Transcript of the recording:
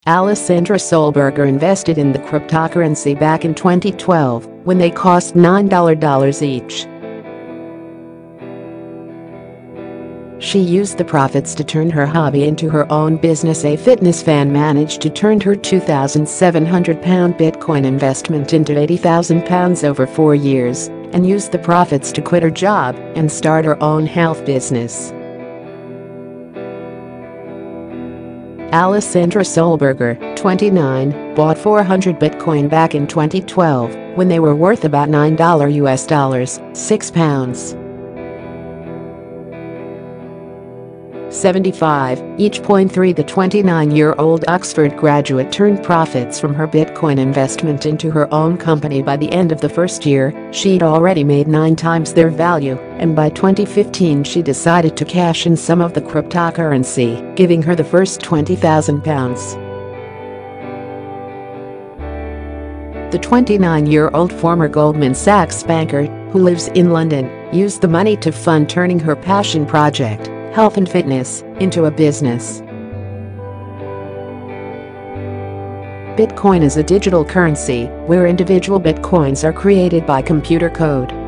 Alessandra Solberger invested in the cryptocurrency back in 2012 when they cost $9 each. She used the profits to turn her hobby into her own business. A fitness fan managed to turn her £2,700 Bitcoin investment into £80,000 over 4 years and used the profits to quit her job and start her own health business. Alessandra Solberger, 29, bought 400 Bitcoin back in 2012 when they were worth about $9 £6. 75 each. 3 The 29-year-old Oxford graduate turned profits from her Bitcoin investment into her own company. By the end of the first year, she'd already made 9 times their value, and by 2015 she decided to cash in some of the cryptocurrency, giving her the first £20,000. The 29-year-old former Goldman Sachs banker, who lives in London, used the money to fund turning her passion project, health and fitness, into a business. Bitcoin is a digital currency where individual bitcoins are created by computer code.